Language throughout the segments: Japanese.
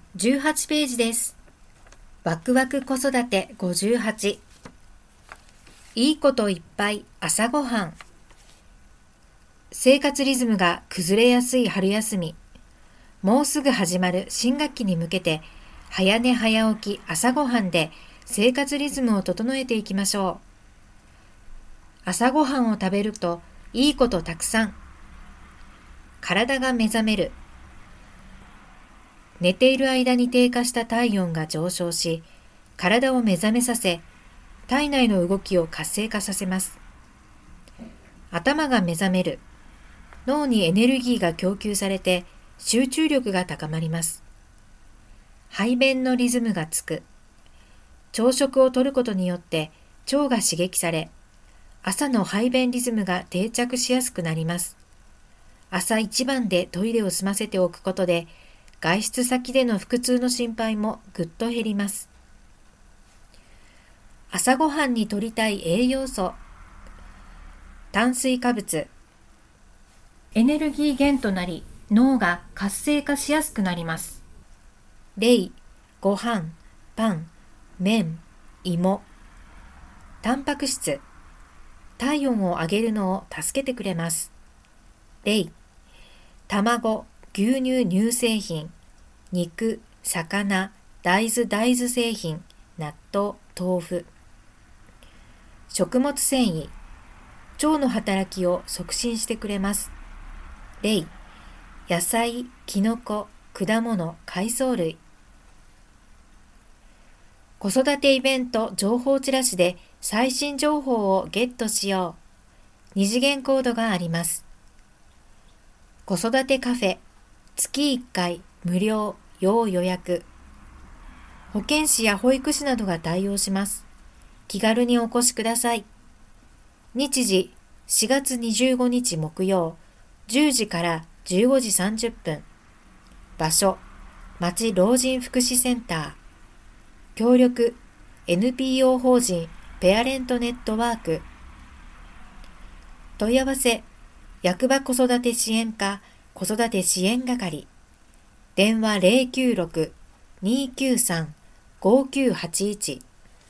18ページです。ワクワク子育て58。いいこといっぱい朝ごはん。生活リズムが崩れやすい春休み。もうすぐ始まる新学期に向けて、早寝早起き朝ごはんで生活リズムを整えていきましょう。朝ごはんを食べるといいことたくさん。体が目覚める。寝ている間に低下した体温が上昇し、体を目覚めさせ、体内の動きを活性化させます。頭が目覚める。脳にエネルギーが供給されて集中力が高まります。排便のリズムがつく。朝食をとることによって腸が刺激され、朝の排便リズムが定着しやすくなります。朝一番でトイレを済ませておくことで、外出先での腹痛の心配もぐっと減ります。朝ごはんに摂りたい栄養素。炭水化物。エネルギー源となり、脳が活性化しやすくなります。例、ご飯、パン、麺、芋。タンパク質。体温を上げるのを助けてくれます。例、卵、牛乳乳製品、肉、魚、大豆製品、納豆、豆腐。食物繊維。腸の働きを促進してくれます。例、野菜、きのこ、果物、海藻類。子育てイベント情報チラシで最新情報をゲットしよう。二次元コードがあります。子育てカフェ、月1回無料要予約。保健師や保育士などが対応します。気軽にお越しください。日時、4月25日木曜、10時から15時30分。場所、町老人福祉センター。協力、NPO 法人ペアレントネットワーク。問い合わせ、役場子育て支援課子育て支援係。電話096-293-5981。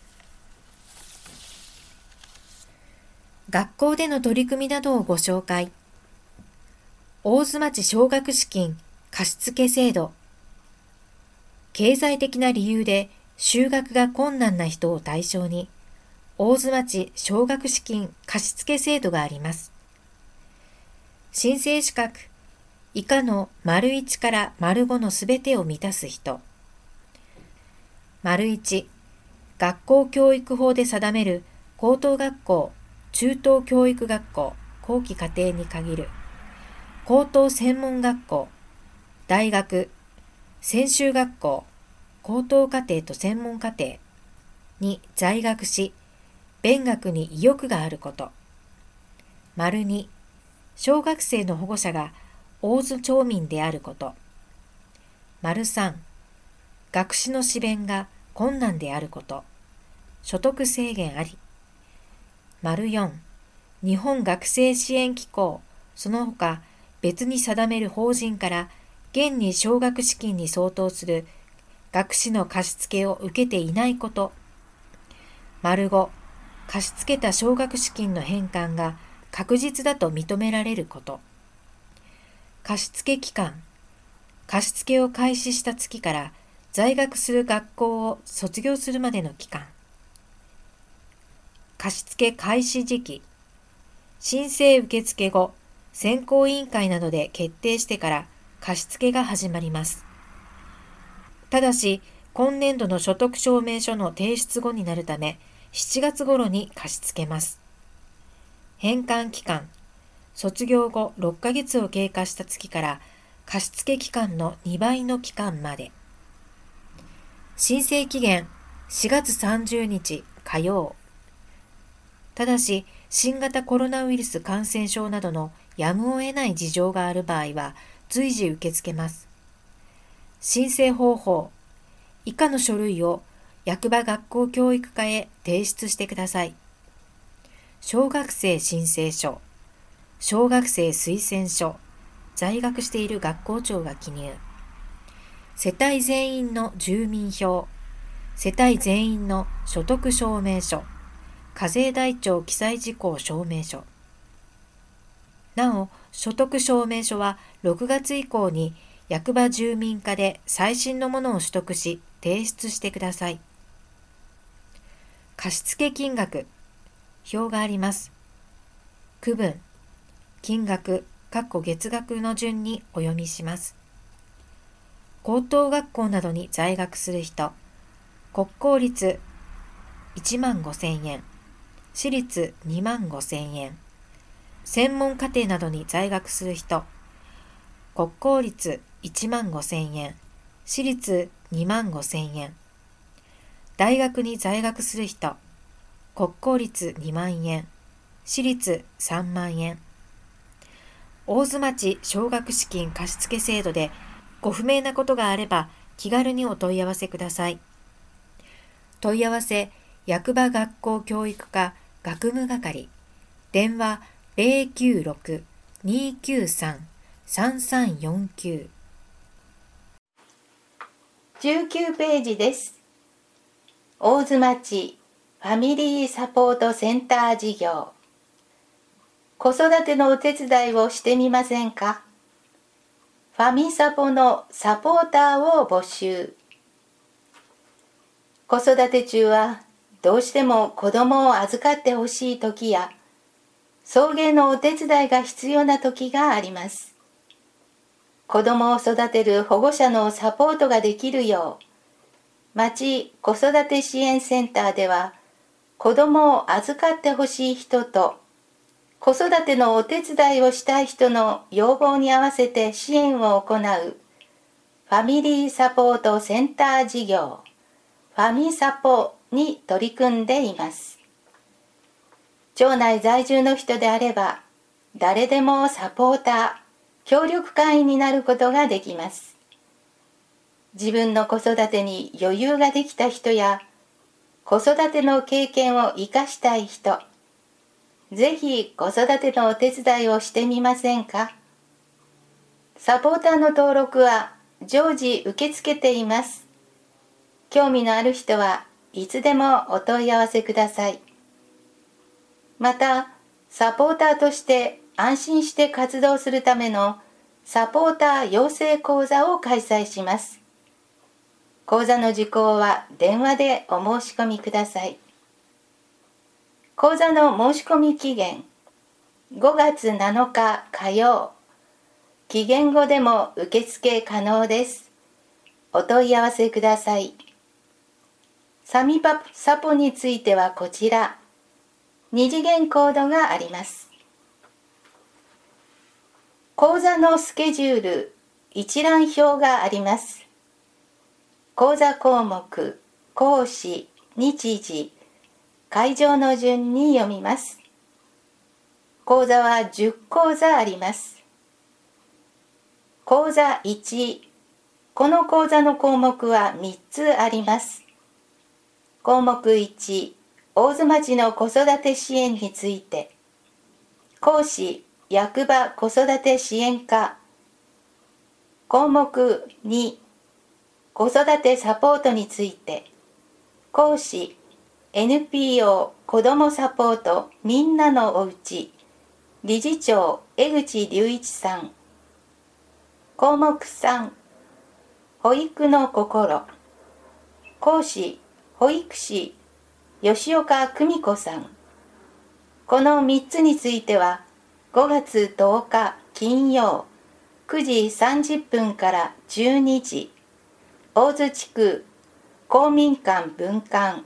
学校での取り組みなどをご紹介。大津町奨学資金貸付制度。経済的な理由で就学が困難な人を対象に、大津町奨学資金貸付制度があります。申請資格、以下の①から⑤のすべてを満たす人。①、学校教育法で定める高等学校、中等教育学校、後期課程に限る。高等専門学校、大学、専修学校、高等課程と専門課程に在学し、勉学に意欲があること。②、小学生の保護者が大津町民であること。③、学士の支弁が困難であること。所得制限あり。�4、日本学生支援機構、その他別に定める法人から現に奨学資金に相当する学士の貸付を受けていないこと。⑤、貸し付けた奨学資金の返還が確実だと認められること。貸付期間、貸付を開始した月から在学する学校を卒業するまでの期間。貸付開始時期、申請受付後、選考委員会などで決定してから貸付が始まります。ただし、今年度の所得証明書の提出後になるため、7月頃に貸し付けます。返還期間、卒業後6ヶ月を経過した月から貸付期間の2倍の期間まで。申請期限、4月30日火曜。ただし、新型コロナウイルス感染症などのやむを得ない事情がある場合は随時受け付けます。申請方法、以下の書類を役場学校教育課へ提出してください。小学生申請書、小学生推薦書、在学している学校長が記入。 世帯全員の住民票、世帯全員の所得証明書、課税台帳記載事項証明書。なお、所得証明書は6月以降に役場住民課で最新のものを取得し提出してください。貸付金額、表があります。区分、金額、月額の順にお読みします。高等学校などに在学する人、国公立15,000円、私立25,000円、専門課程などに在学する人、国公立15,000円、私立25,000円、大学に在学する人、国公立2万円、私立3万円。大津町奨学資金貸付制度でご不明なことがあれば気軽にお問い合わせください。問い合わせ、役場学校教育課学務係、電話096-293-3349。 19ページです。大津町ファミリーサポートセンター事業。子育てのお手伝いをしてみませんか？ファミサポのサポーターを募集。子育て中はどうしても子供を預かってほしい時や送迎のお手伝いが必要な時があります。子供を育てる保護者のサポートができるよう、町子育て支援センターでは子供を預かってほしい人と子育てのお手伝いをしたい人の要望に合わせて支援を行うファミリーサポートセンター事業ファミサポに取り組んでいます。町内在住の人であれば誰でもサポーター、協力会員になることができます。自分の子育てに余裕ができた人や子育ての経験を生かしたい人、ぜひ子育てのお手伝いをしてみませんか？サポーターの登録は常時受け付けています。興味のある人はいつでもお問い合わせください。また、サポーターとして安心して活動するためのサポーター養成講座を開催します。講座の受講は電話でお申し込みください。講座の申し込み期限5月7日火曜。期限後でも受付可能です。お問い合わせください。サミパサポについてはこちら、2次元コードがあります。講座のスケジュール、一覧表があります。講座項目、講師、日時、会場の順に読みます。講座は10講座あります。講座1、この講座の項目は3つあります。項目1、大津町の子育て支援について。講師、役場子育て支援課。項目2、子育てサポートについて。講師、NPO 子どもサポートみんなのおうち。理事長、江口隆一さん。項目3、保育の心。講師、保育士、吉岡久美子さん。この3つについては、5月10日金曜、9時30分から12時、大津地区公民館分館。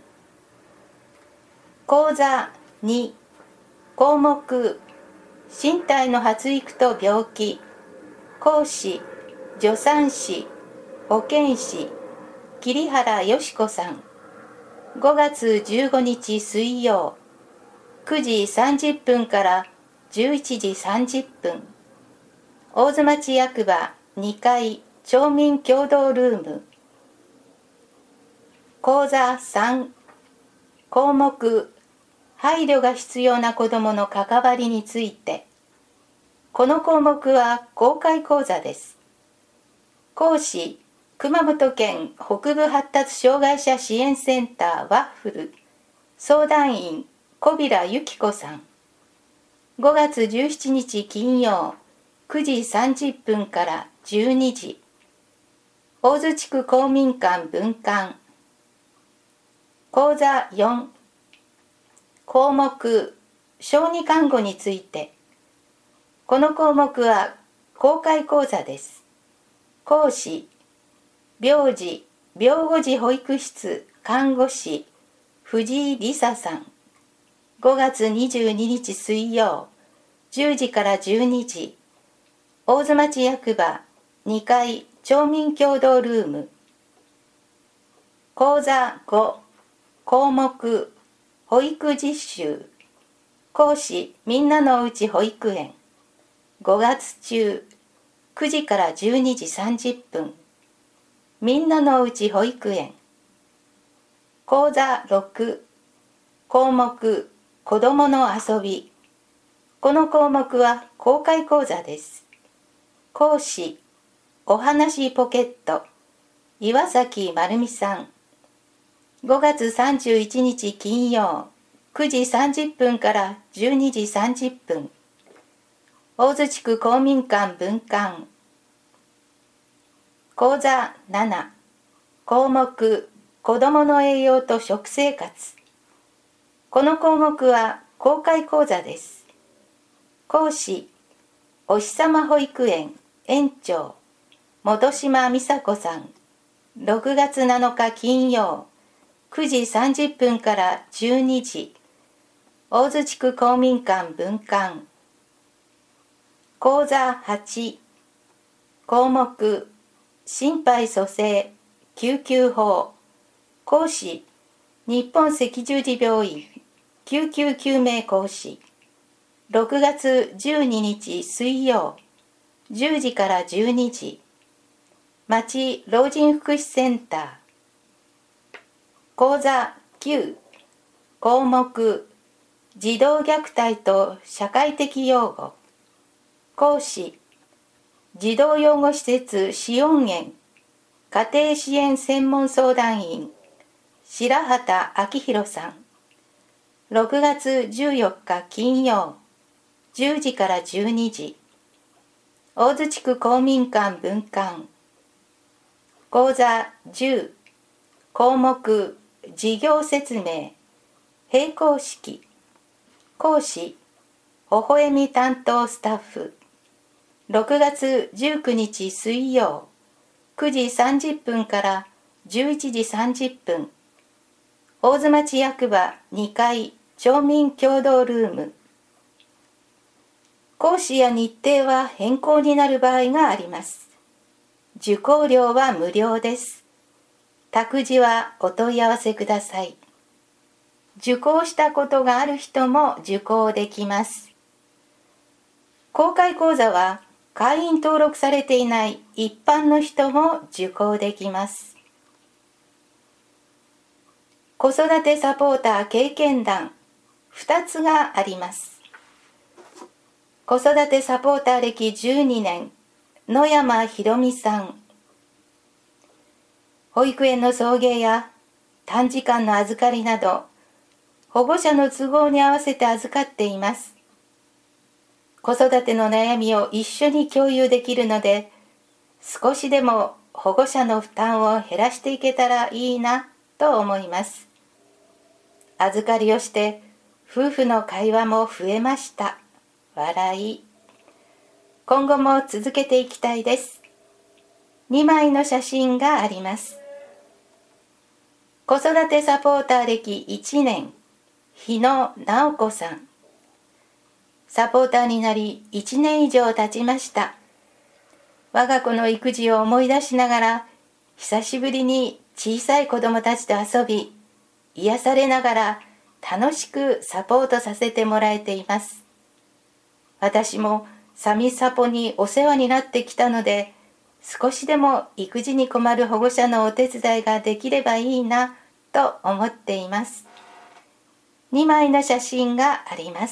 講座2、項目、身体の発育と病気。講師、助産師、保健師、桐原よし子さん。5月15日水曜、9時30分から11時30分。大津町役場2階町民共同ルーム。講座3、項目、配慮が必要な子どもの関わりについて。この項目は公開講座です。講師、 熊本県北部発達障害者支援センターワッフル相談員小平由紀子さん。5月17日金曜9時30分から12時。大津地区公民館分館。講座4。項目小児看護について。この項目は公開講座です。講師病児・病後児保育室看護師藤井梨沙さん。5月22日水曜10時から12時。大津町役場2階町民共同ルーム。講座5。項目保育実習。講師みんなのうち保育園。5月中9時から12時30分。みんなのうち保育園。講座6。項目子どもの遊び。この項目は公開講座です。講師おはなしポケット岩崎丸美さん。5月31日金曜9時30分から12時30分。大津地区公民館分館。講座7。項目子どもの栄養と食生活。この項目は公開講座です。講師おひさま保育園園長本島美佐子さん。6月7日金曜9時30分から12時。大津地区公民館分館。講座8。項目心肺蘇生救急法。講師日本赤十字病院救急救命講師。6月12日水曜10時から12時。町老人福祉センター。講座9。項目児童虐待と社会的養護。講師児童養護施設紫音園家庭支援専門相談員白畑明弘さん。6月14日金曜10時から12時。大津地区公民館分館。講座10。項目事業説明閉講式。講師微笑み担当スタッフ。6月19日水曜9時30分から11時30分。大津町役場2階町民共同ルーム。講師や日程は変更になる場合があります。受講料は無料です。託児はお問い合わせください。受講したことがある人も受講できます。公開講座は会員登録されていない一般の人も受講できます。子育てサポーター経験談2つがあります。子育てサポーター歴12年野山ひろみさん。保育園の送迎や短時間の預かりなど保護者の都合に合わせて預かっています。子育ての悩みを一緒に共有できるので、少しでも保護者の負担を減らしていけたらいいなと思います。預かりをして夫婦の会話も増えました。笑い。今後も続けていきたいです。2枚の写真があります。子育てサポーター歴1年、日野直子さん。サポーターになり1年以上経ちました。我が子の育児を思い出しながら、久しぶりに小さい子供たちと遊び、癒されながら楽しくサポートさせてもらえています。私もサミサポにお世話になってきたので、少しでも育児に困る保護者のお手伝いができればいいなと思っています。2枚の写真があります。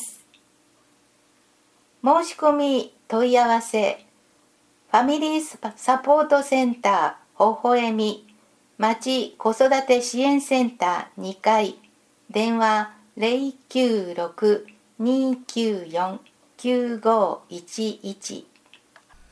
申し込み問い合わせファミリーサポートセンターほほえみ町子育て支援センター2階、電話096-294-9511